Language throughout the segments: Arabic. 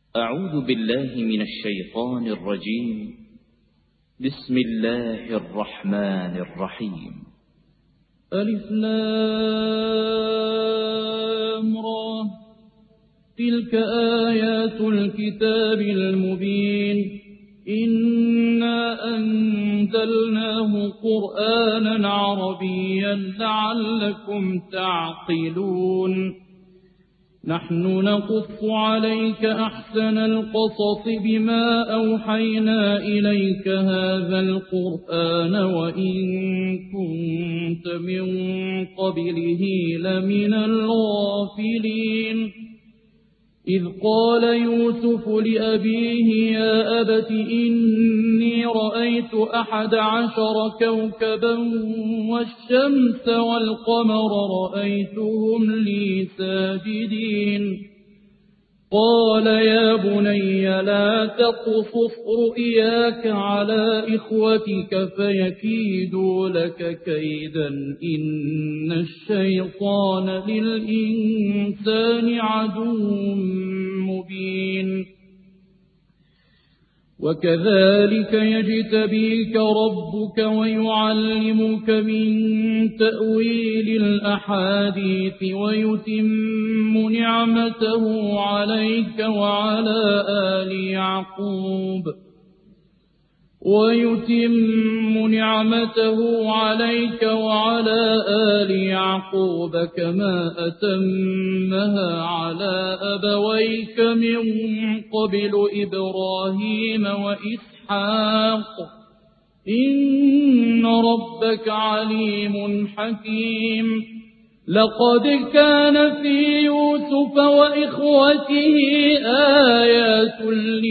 أعوذ بالله من الشيطان الرجيم. بسم الله الرحمن الرحيم. ألف لام را، تلك آيات الكتاب المبين. إنا أنزلناه قرآنا عربيا لعلكم تعقلون. نحن نقص عليك أحسن القصص بما أوحينا إليك هذا القرآن وإن كنت من قبله لمن الغافلين. إذ قال يوسف لأبيه يا أبت إني رأيت 11 كوكبا والشمس والقمر رأيتهم لي ساجدين. قال يا بني لا تقصص رؤياك على إخوتك فيكيدوا لك كيدا إن الشيطان للإنسان عدو مبين. وكذلك يجتبيك ربك ويعلمك من تأويل الأحاديث ويتم نعمته عليك وعلى آل يعقوب كما أتمها على أبويك من قبل إبراهيم وإسحاق إن ربك عليم حكيم. لقد كان في يوسف وإخوته آيات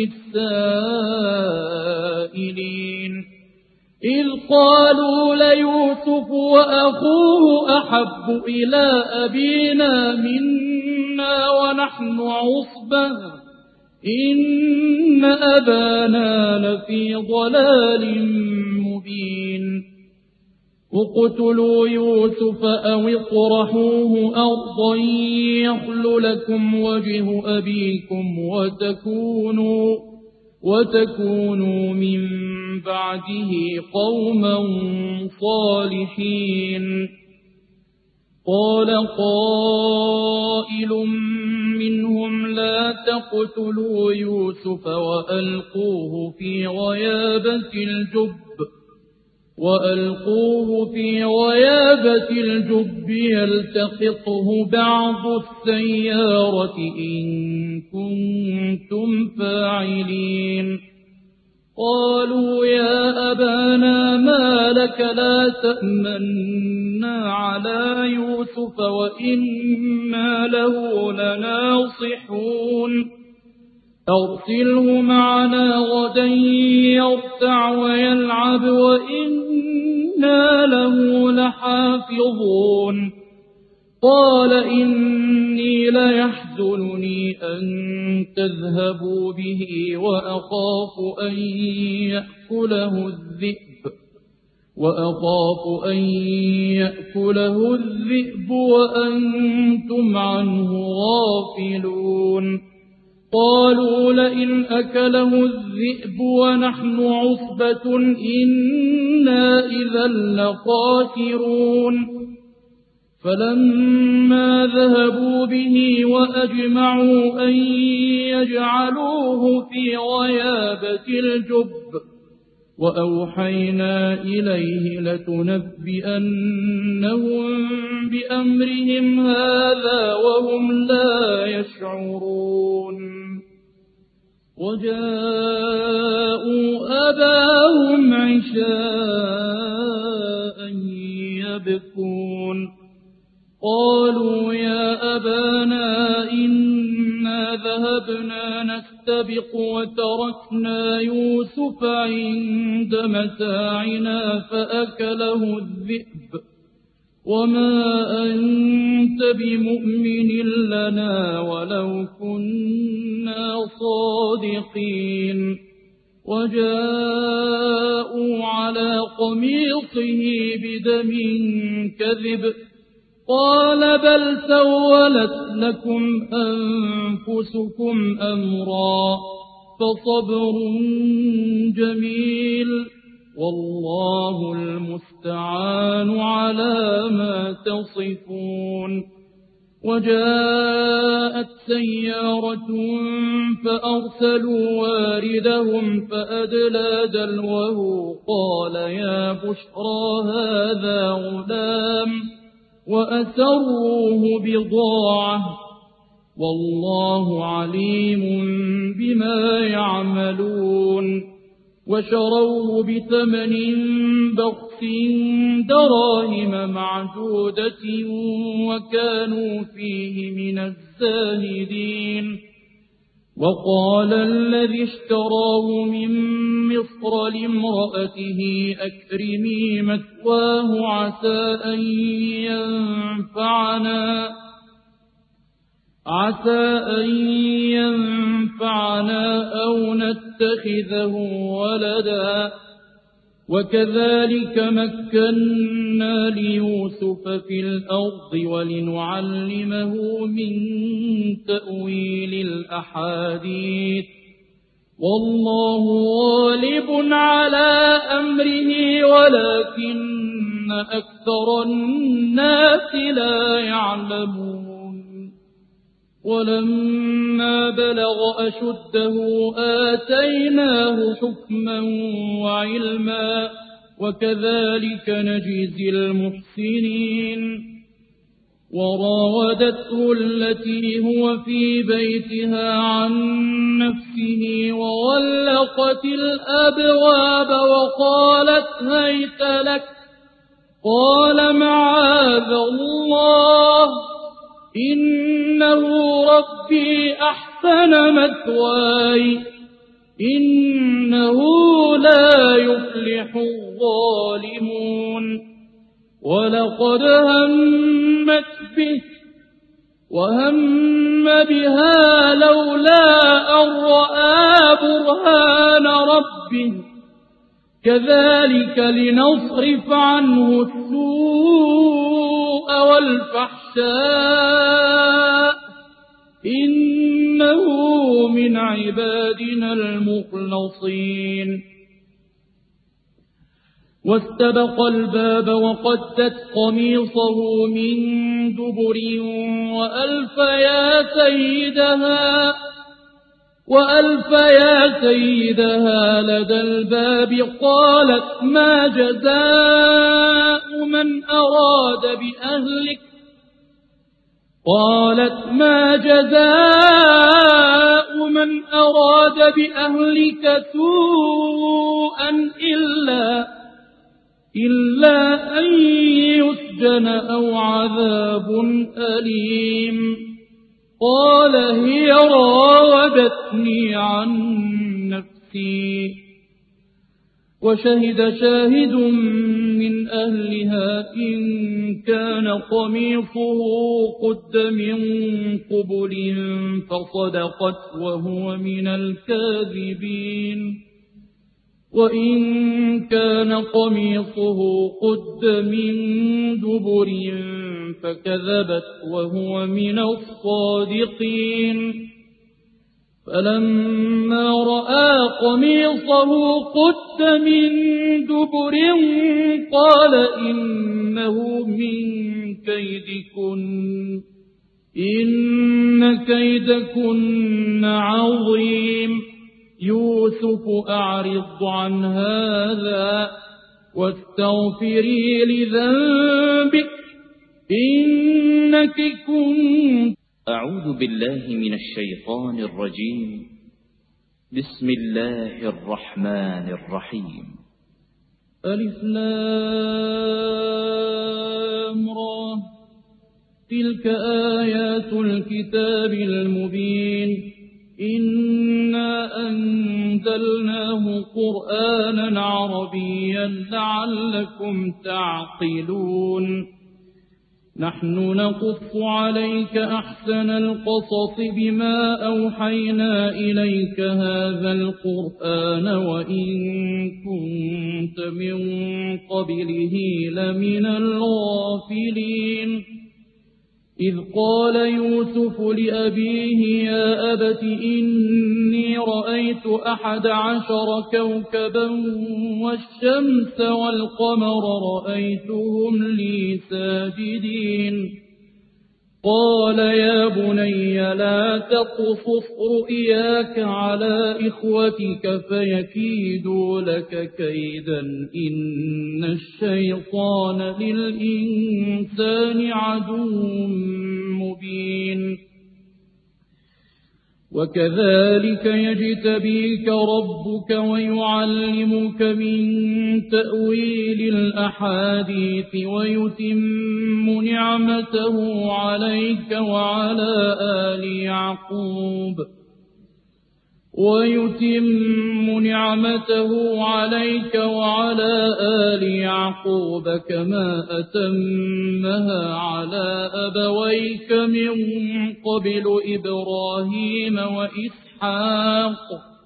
للسائلين. إذ قالوا ليوسف وأخوه أحب إلى أبينا منا ونحن عصبة إن أبانا لفي ضلال مبين. اقتلوا يوسف أو اطرحوه أرضا يخل لكم وجه أبيكم وتكونوا من بعده قوما صالحين. قال قائل منهم لا تقتلوا يوسف وألقوه في غيابة الجب يلتقطه بعض السيارة إن كنتم فاعلين. قالوا يا أبانا ما لك لا تأمنا على يوسف وإنا له لناصحون. أرسله معنا غدا يرتع ويلعب وإنا له لحافظون. قال إني ليحزنني أن تذهبوا به وأخاف أن يأكله الذئب وأنتم عنه غافلون. قالوا لئن أكله الذئب ونحن عصبة إنا إذا لخاسرون. فلما ذهبوا به وأجمعوا أن يجعلوه في غيابة الجب وأوحينا إليه لتنبئنهم بأمرهم هذا وهم لا يشعرون. وجاءوا أباهم عشاء يبكون. قالوا يا أبانا إنا ذهبنا نستبق وتركنا يوسف عند متاعنا فأكله الذئب وما أنت بمؤمن لنا ولو كنا صادقين. وجاءوا على قميصه بدم كذب قال بل سولت لكم أنفسكم أمرا فصبر جميل والله المستعان على ما تصفون. وجاءت سيارة فأرسلوا واردهم فأدلى دلوه قال يا بشرى هذا غلام وأسروه بضاعة والله عليم بما يعملون. وشروه بثمن بخس دراهم معدودة وكانوا فيه من الزاهدين. وقال الذي اشتراه من مصر لامرأته أكرمي مثواه عسى أن ينفعنا أو نتخذه ولدا. وكذلك مكنا ليوسف في الأرض ولنعلمه من تأويل الأحاديث والله غالب على أمره ولكن أكثر الناس لا يعلمون. ولما بلغ أشده آتيناه حكما وعلما وكذلك نجزي المحسنين. وراودته التي هو في بيتها عن نفسه وغلقت الأبواب وقالت هيت لك قال معاذ الله إنه ربي أحسن مثواي إنه لا يفلح الظالمون. ولقد همت به وهم بها لولا أن رأى برهان ربه كذلك لنصرف عنه السوء والفحشاء إنه من عبادنا المخلصين. واستبق الباب وقدت قميصه من دبر وألف يا سيدها لدى الباب قالت ما جزاء من أراد بأهلك سوءا إلا أن يسجن أو عذاب أليم. قال هي راودتني عن نفسي. وشهد شاهد من أهلها إن كان قميصه قد من قبل فصدقت وهو من الكاذبين. وإن كان قميصه قد من دبر فكذبت وهو من الصادقين. فلما رأى قميصه قد من دبر قال إنه من كيدكن إن كيدكن عظيم. يوسف أعرض عن هذا واستغفري لذنبك إنك كنت. أعوذ بالله من الشيطان الرجيم. بسم الله الرحمن الرحيم. ألف لام را تلك آيات الكتاب المبين إنا أنزلناه قرآنا عربيا لعلكم تعقلون. نحن نقص عليك أحسن القصص بما أوحينا إليك هذا القرآن وإن كنت من قبله لمن الغافلين. إذ قال يوسف لأبيه يا أبت إني رأيت 11 كوكبا والشمس والقمر رأيتهم لي ساجدين قال يا بني لا تقصص رؤياك على إخوتك فيكيدوا لك كيدا إن الشيطان للإنسان عدو مبين وكذلك يجتبيك ربك ويعلمك من تأويل الأحاديث ويتم نعمته عليك وعلى آل يعقوب كما أتمها على أبويك من قبل إبراهيم وإسحاق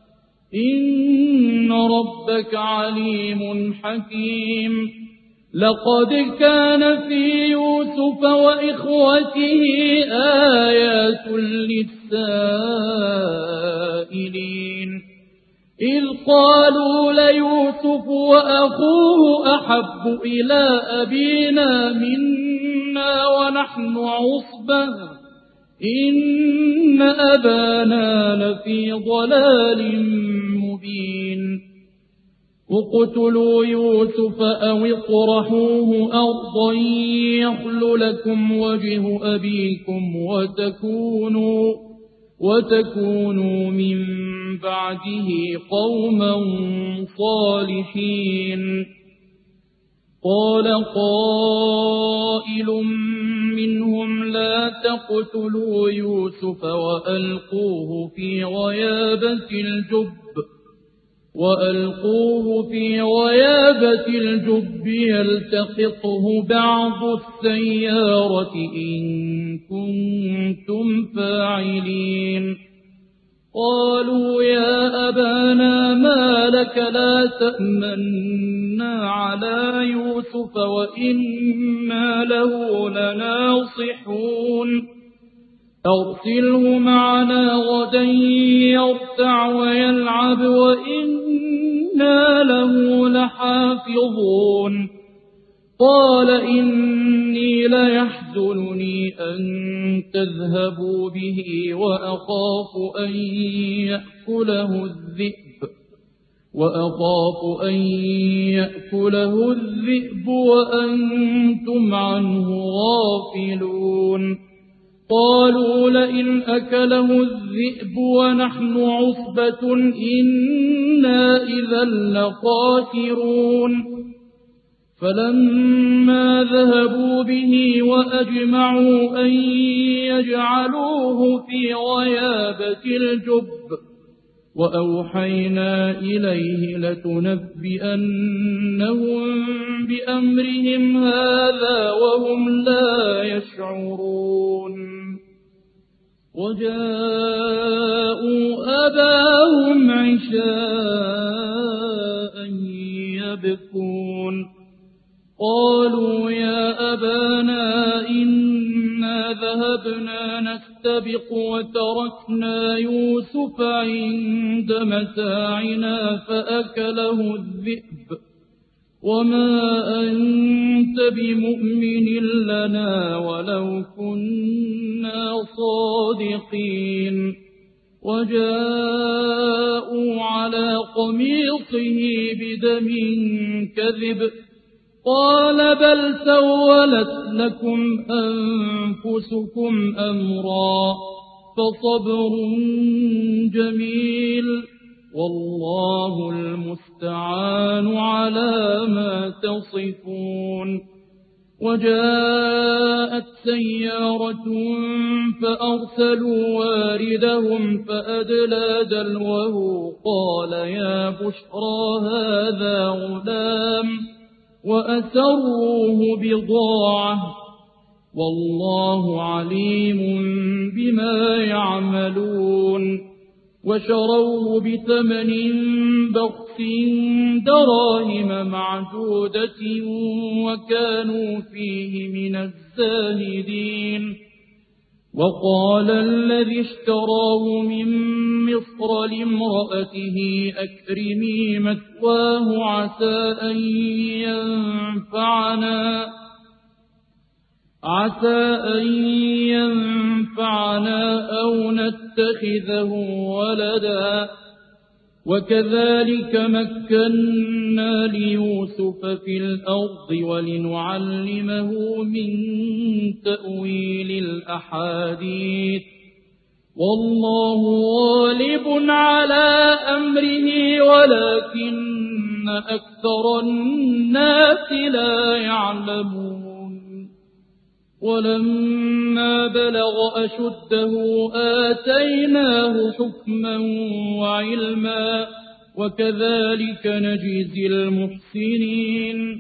إن ربك عليم حكيم لقد كان في يوسف وإخوته آيات للسائلين إذ قالوا ليوسف وأخوه أحب إلى أبينا منا ونحن عصبة إن أبانا لفي ضلال مبين اقتلوا يوسف أو اطرحوه أرضا يخل لكم وجه أبيكم وتكونوا من بعده قوما صالحين قال قائل منهم لا تقتلوا يوسف وألقوه في غيابة الجب يلتقطه بعض السيارة إن كنتم فاعلين قالوا يا أبانا ما لك لا تأمنا على يوسف وإنا له لناصحون أرسله معنا غدا يرتع ويلعب وإنا له لحافظون قال إني ليحزنني أن تذهبوا به وأخاف أن يأكله الذئب وأنتم عنه غافلون قالوا لئن أكله الذئب ونحن عصبة إنا إذا لخاسرون فلما ذهبوا به وأجمعوا أن يجعلوه في غيابة الجب وأوحينا إليه لتنبئنهم بأمرهم هذا وهم لا يشعرون وجاءوا أباهم عشاء يبكون قالوا يا أبانا إنا ذهبنا نستبق وتركنا يوسف عند متاعنا فأكله الذئب وما أنت بمؤمن لنا ولو كنا صادقين وجاءوا على قميصه بدم كذب قال بل سولت لكم أنفسكم أمرا فصبر جميل والله المستعان على ما تصفون وجاءت سيارة فأرسلوا واردهم فأدلى دلوه قال يا بشرى هذا غلام وأسروه بضاعة والله عليم بما يعملون وشروه بثمن بخس دراهم معدودة وكانوا فيه من الزاهدين وقال الذي اشتراه من مصر لامرأته أكرمي مثواه عسى أن ينفعنا أو نتخذه ولدا وكذلك مكنا ليوسف في الأرض ولنعلمه من تأويل الأحاديث والله غالب على أمره ولكن أكثر الناس لا يعلمون ولما بلغ أشده آتيناه حكما وعلما وكذلك نجزي المحسنين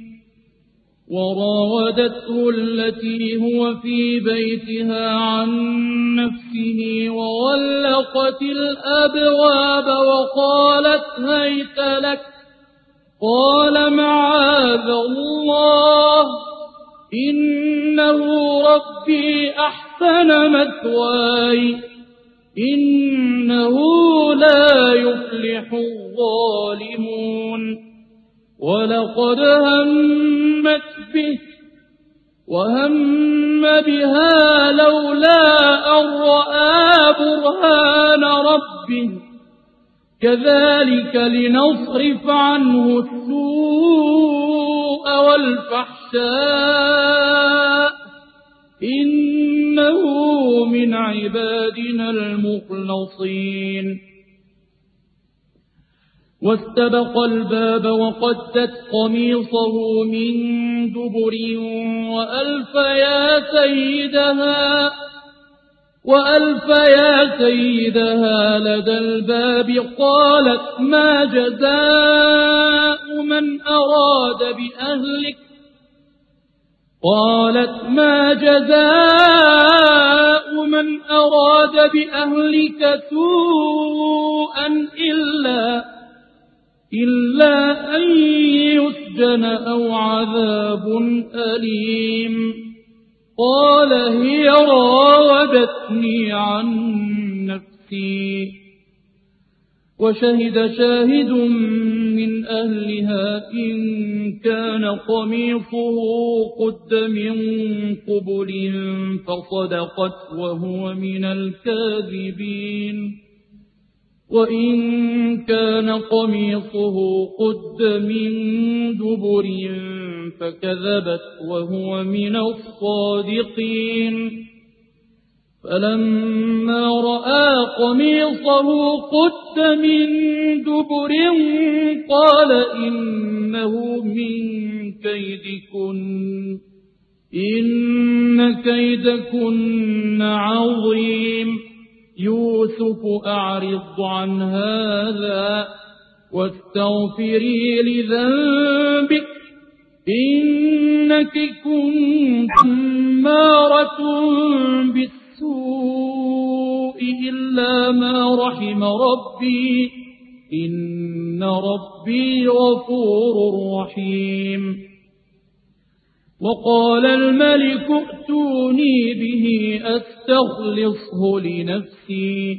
وراودته التي هو في بيتها عن نفسه وغلقت الأبواب وقالت هيت لك قال معاذ الله إنه ربي أحسن مثواي إنه لا يفلح الظالمون ولقد همت به وهم بها لولا أن رأى برهان ربه كذلك لنصرف عنه السوء والفحشاء إنه من عبادنا المخلصين واستبق الباب وقدت قميصه من دبر وألف يا سيدها لدى الباب قالت ما جزاء من أراد بأهلك سوءا إلا أن يسجن أو عذاب أليم قال هي راودتني عن نفسي وشهد شاهد من أهلها إن كان قميصه قد من قبل فصدقت وهو من الكاذبين وإن كان قميصه قد من دبر فكذبت وهو من الصادقين فلما رأى قميصه قد من دبر قال إنه من كيدكن إن كيدكن عظيم يوسف أعرض عن هذا واستغفري لذنبك إنك كنت أمارة بالسوء إلا ما رحم ربي إن ربي غفور رحيم وقال الملك ائتوني به أستخلصه لنفسي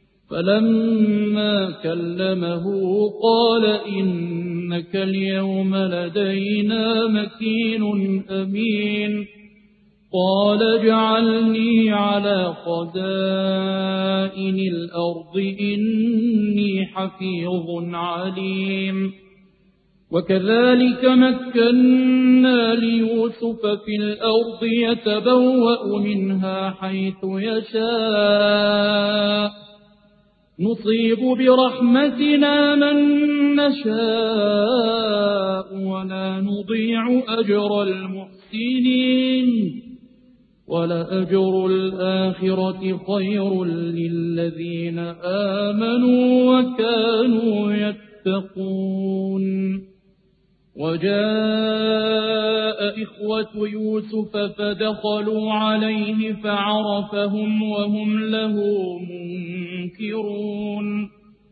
فلما كلمه قال إنك اليوم لدينا مكين أمين قال اجعلني على خزائن الأرض إني حفيظ عليم وكذلك مكنا ليوسف في الأرض يتبوأ منها حيث يشاء نصيب برحمتنا من نشاء ولا نضيع أجر المحسنين ولأجر الآخرة خير للذين آمنوا وكانوا يتقون وجاء إخوة يوسف فدخلوا عليه فعرفهم وهم له منكرون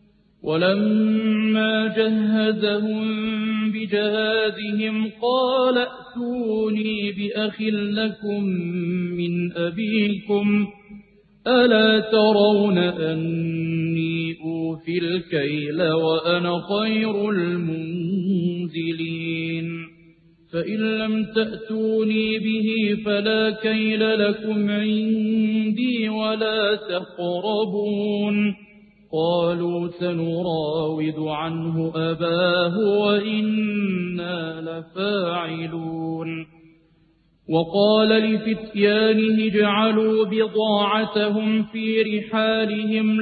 ولما جهزهم بجهازهم قال ائتوني بأخ لكم من أبيكم ألا ترون أني أوفي الكيل وأنا خير المنزلين فإن لم تأتوني به فلا كيل لكم عندي ولا تقربون قالوا سنراود عنه أباه وإنا لفاعلون وقال لفتيانه اجعلوا بضاعتهم في رحالهم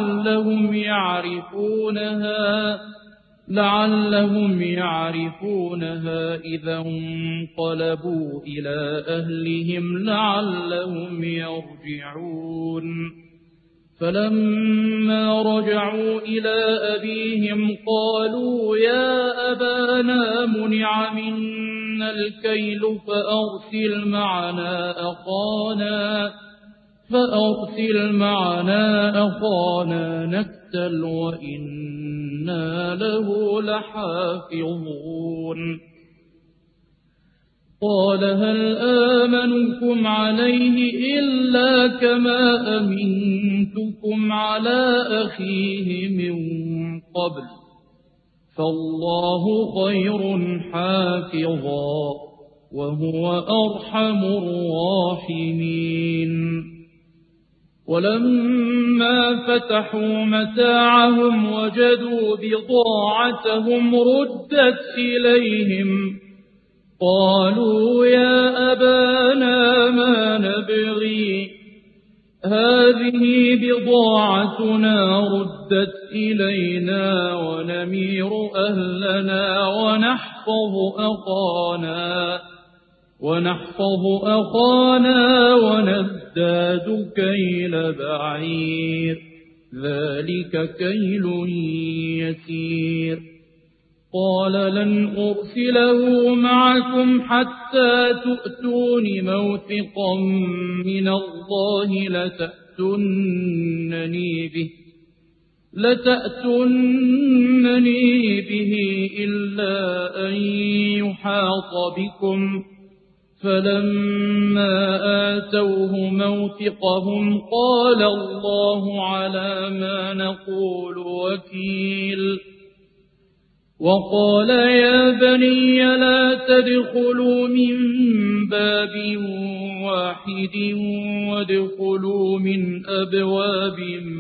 لعلهم يعرفونها إذا انقلبوا إلى أهلهم لعلهم يرجعون فلما رجعوا إلى أبيهم قالوا يا أبانا منع منا الكيل فأرسل معنا أخانا نكتل وإنا له لحافظون قال هل آمنكم عليه إلا كما أمنتكم على أخيه من قبل فالله خير حافظا وهو أرحم الراحمين ولما فتحوا متاعهم وجدوا بضاعتهم ردت إليهم قالوا يا أبانا ما نبغي هذه بضاعتنا ردت إلينا ونمير أهلنا ونحفظ أخانا ونزداد كيل بعير ذلك كيل يسير قال لن أرسله معكم حتى تؤتون موثقا من الله لتأتونني به إلا أن يحاط بكم فلما آتوه موثقهم قال الله على ما نقول وكيل وقال يا بني لا تدخلوا من باب واحد وادخلوا من أبواب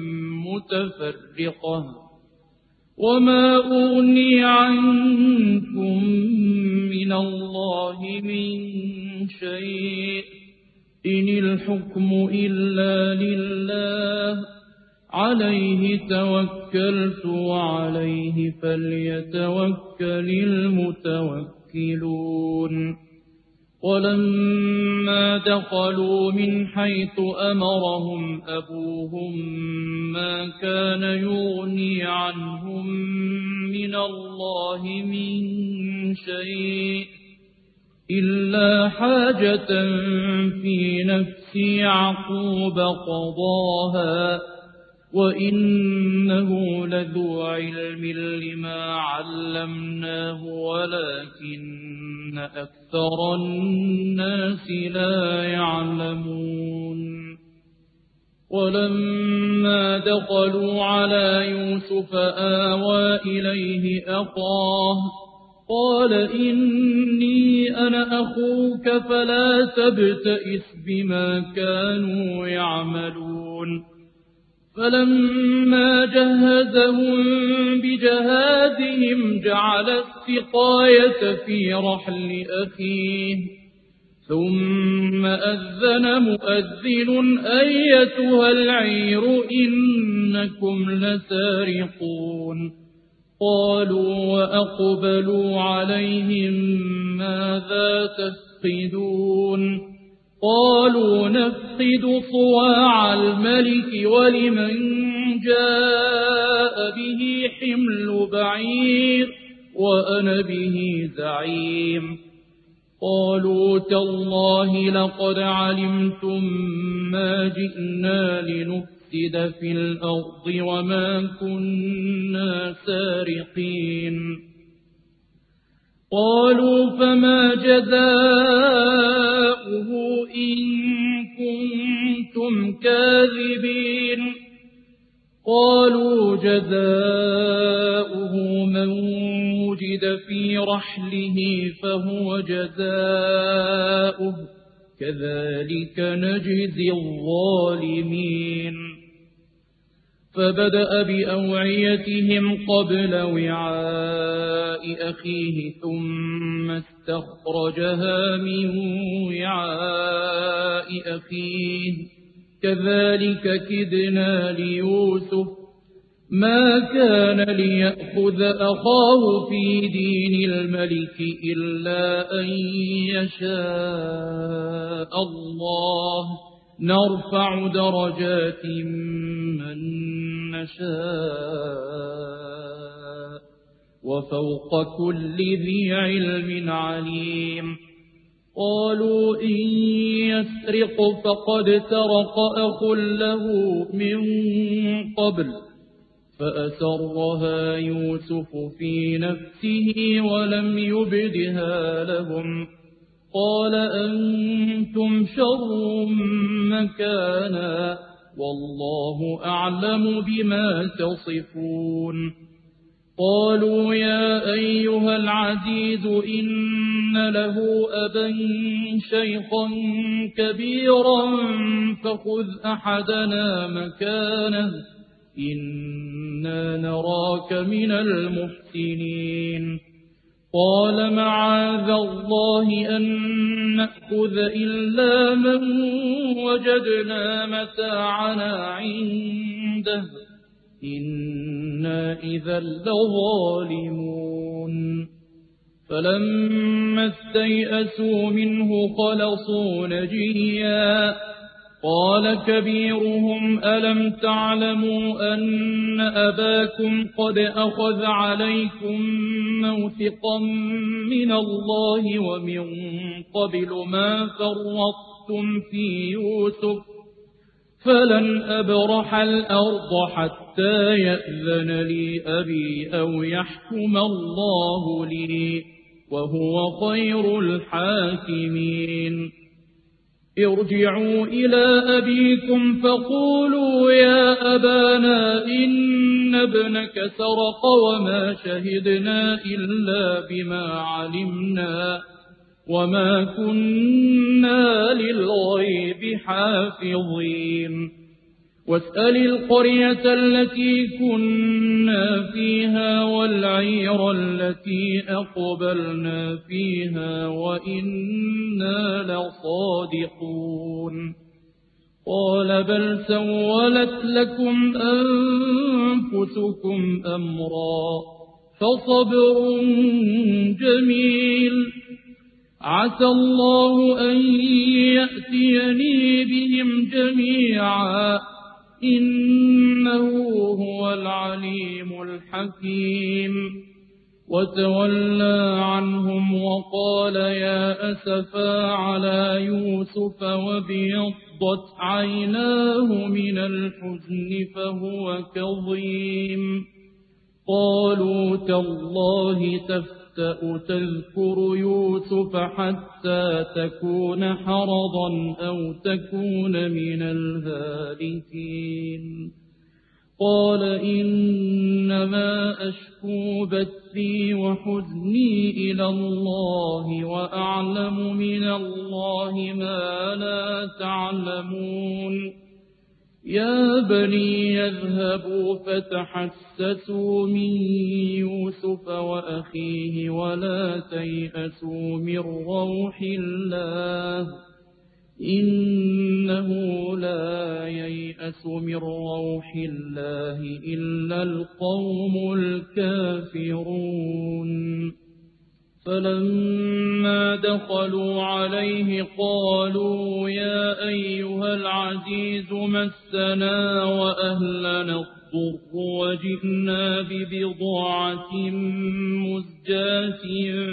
متفرقة وما أغني عنكم من الله من شيء إن الحكم إلا لله عليه توكلت وعليه فليتوكل المتوكلون ولما دخلوا من حيث أمرهم أبوهم ما كان يغني عنهم من الله من شيء إلا حاجة في نفس يعقوب قضاها وإنه لذو علم لما علمناه ولكن أكثر الناس لا يعلمون ولما دخلوا على يوسف آوى إليه أخاه قال إني أنا أخوك فلا تبتئس بما كانوا يعملون فلما جهزهم بجهازهم جعل السقاية في رحل أخيه ثم أذن مؤذن أيتها العير إنكم لسارقون قالوا وأقبلوا عليهم ماذا تفقدون قالوا نفقد صواع الملك ولمن جاء به حمل بعير وأنا به زعيم قالوا تالله لقد علمتم ما جئنا لنفسد في الأرض وما كنا سارقين قالوا فما جزاؤه إن كنتم كنتم كاذبين قالوا جزاؤه من وجد في رحله فهو جزاؤه كذلك نجزي الظالمين فبدأ بأوعيتهم قبل وعاء أخيه ثم استخرجها من وعاء أخيه كذلك كدنا ليوسف ما كان ليأخذ أخاه في دين الملك إلا أن يشاء الله نرفع درجات من نشاء وفوق كل ذي علم عليم قالوا إن يسرق فقد سرق أخ له من قبل فأسرها يوسف في نفسه ولم يبدها لهم قال أنتم شر مكانا والله أعلم بما تصفون قالوا يا أيها العزيز إن له أبا شيخا كبيرا فخذ أحدنا مكانه إنا نراك من المحسنين قال معاذ الله أن نأخذ إلا من وجدنا متاعنا عنده إنا إذا لظالمون فلما استيئسوا منه خلصوا نجيا قال كبيرهم ألم تعلموا أن أباكم قد أخذ عليكم موثقا من الله ومن قبل ما فرطتم في يوسف فلن أبرح الأرض حتى يأذن لي أبي أو يحكم الله لي وهو خير الحاكمين ارجعوا إلى أبيكم فقولوا يا أبانا إن ابنك سرق وما شهدنا إلا بما علمنا وما كنا للغيب حافظين واسأل القرية التي كنا فيها والعير التي أقبلنا فيها وإنا لصادقون قال بل سولت لكم أنفسكم أمرا فصبر جميل عسى الله أن يأتيني بهم جميعا إنه هو العليم الحكيم وتولى عنهم وقال يا أسفا على يوسف وابيضت عيناه من الحزن فهو كظيم قالوا تالله تفتأ تذكر يوسف حتى تكون حرضا أو تكون من الهالكين قال إنما أشكو بثي وحزني إلى الله وأعلم من الله ما لا تعلمون يا بني يذهبوا فتحسسوا من يوسف وأخيه ولا تيأسوا من روح الله إنه لا ييأس من روح الله إلا القوم الكافرون فلما دخلوا عليه قالوا يا أيها العزيز مسنا وأهلنا الضر وجئنا ببضاعة مزجاة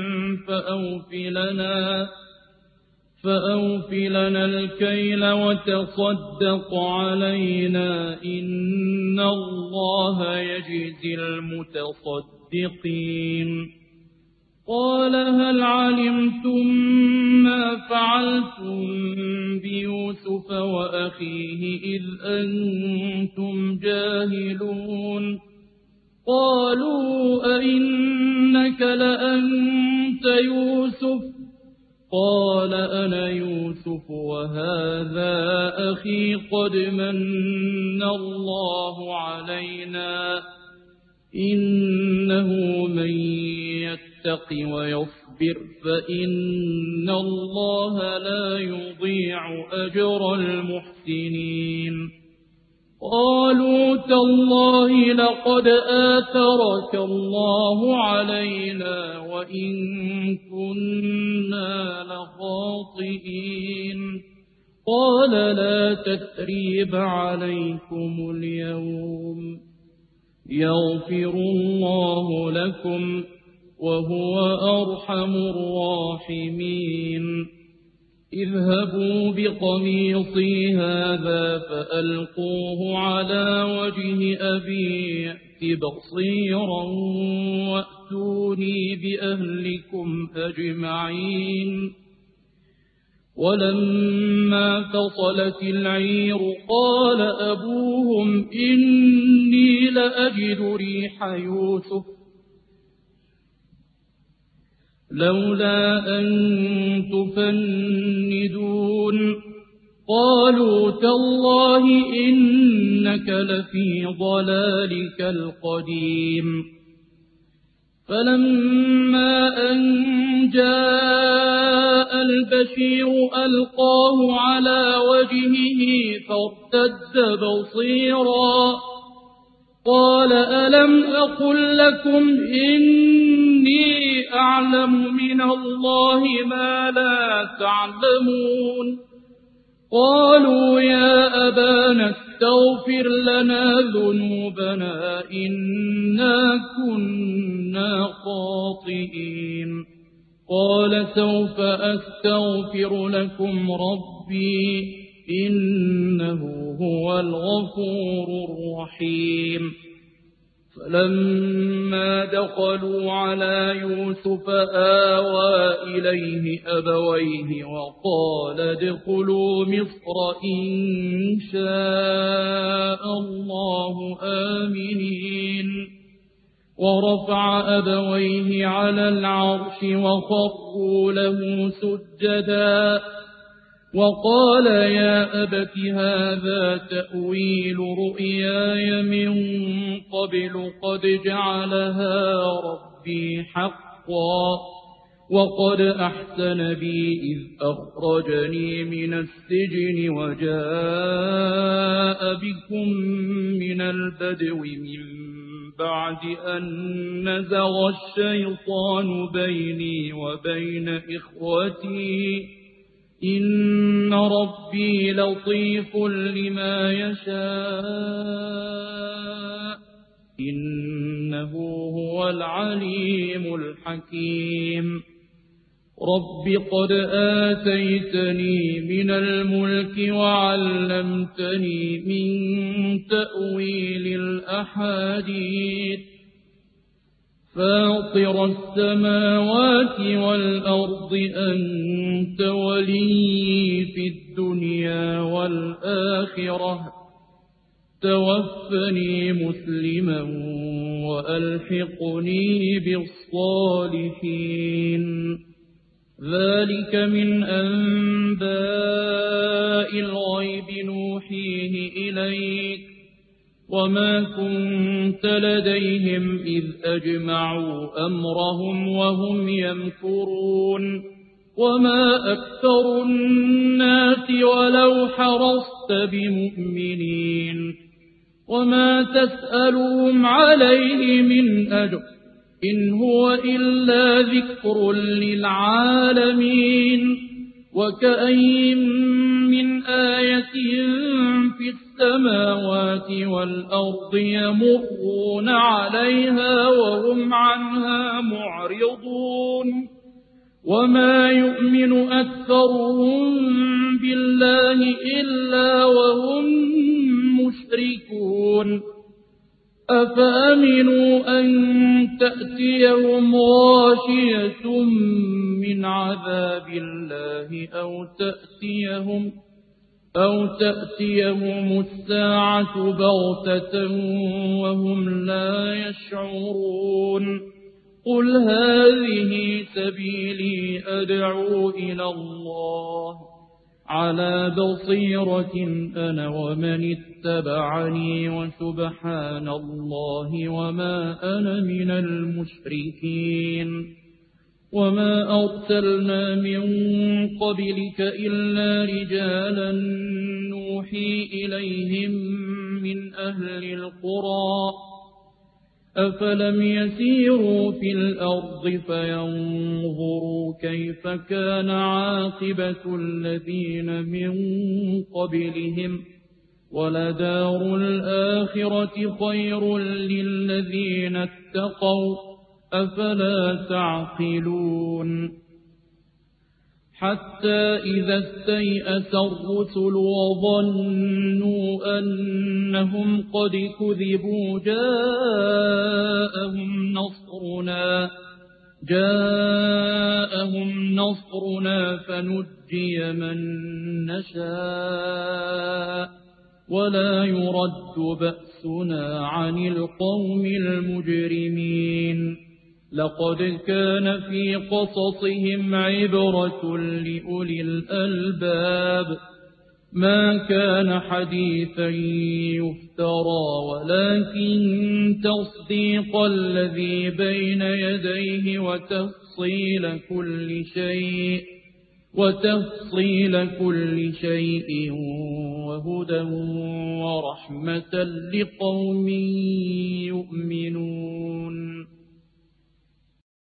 فأوف لنا الكيل وتصدق علينا إن الله يجزي المتصدقين قال هل علمتم ما فعلتم بيوسف وأخيه إذ أنتم جاهلون قالوا أئنك لأنت يوسف قال أنا يوسف وهذا أخي قد من الله علينا إنه من يتق ويصبر فإن الله لا يضيع أجر المحسنين قالوا تالله لقد آثرك الله علينا وإن كنا لخاطئين قال لا تثريب عليكم اليوم يغفر الله لكم وهو أرحم الراحمين اذهبوا بقميصي هذا فألقوه على وجه أبي يأت بصيرا وأتوني بأهلكم أجمعين ولما فصلت العير قال أبوهم إني لأجد ريح يوسف لولا أن تفندون قالوا تالله إنك لفي ضلالك القديم فلما أن جاء البشير ألقاه على وجهه فارتد بصيرا قال ألم أقل لكم إني أعلم من الله ما لا تعلمون قالوا يا أبانا استغفر لنا ذنوبنا إنا كنا خاطئين قال سوف أستغفر لكم ربي إنه هو الغفور الرحيم فلما دخلوا على يوسف آوى إليه أبويه وقال ادخلوا مصر إن شاء الله آمنين ورفع أبويه على العرش وخروا له سجدا وقال يا أبت هذا تأويل رؤياي من قبل قد جعلها ربي حقا وقد أحسن بي إذ أخرجني من السجن وجاء بكم من البدو من بعد أن نزغ الشيطان بيني وبين إخوتي إن ربي لطيف لما يشاء إنه هو العليم الحكيم رب قد آتيتني من الملك وعلمتني من تأويل الأحاديث فاطر السماوات والأرض أنت ولي في الدنيا والآخرة توفني مسلما وألحقني بالصالحين ذلك من أنباء الغيب نوحيه إليك وما كنت لديهم إذ أجمعوا أمرهم وهم يمكرون وما أكثر الناس ولو حرصت بمؤمنين وما تسألهم عليه من أجر إن هو إلا ذكر للعالمين وكأين من آية في السماوات والأرض يمرون عليها وهم عنها معرضون وما يؤمن أكثرهم بالله إلا وهم مشركون أفأمنوا أن تأتيهم غاشية من عذاب الله أو تأتيهم الساعة بغتة وهم لا يشعرون قل هذه سبيلي أدعو إلى الله على بصيرة أنا ومن اتبعني وسبحان الله وما أنا من المشركين وما أرسلنا من قبلك إلا رجالا نوحي إليهم من أهل القرى أفلم يسيروا في الأرض فينظروا كيف كان عاقبة الذين من قبلهم ولدار الآخرة خير للذين اتقوا أفلا تعقلون حتى إذا استيأس الرسل وظنوا أنهم قد كذبوا جاءهم نصرنا فنجي من نشاء ولا يرد بأسنا عن القوم المجرمين لقد كان في قصصهم عبرة لأولي الألباب ما كان حديثا يفترى ولكن تصديق الذي بين يديه وتفصيل كل شيء وهدى ورحمة لقوم يؤمنون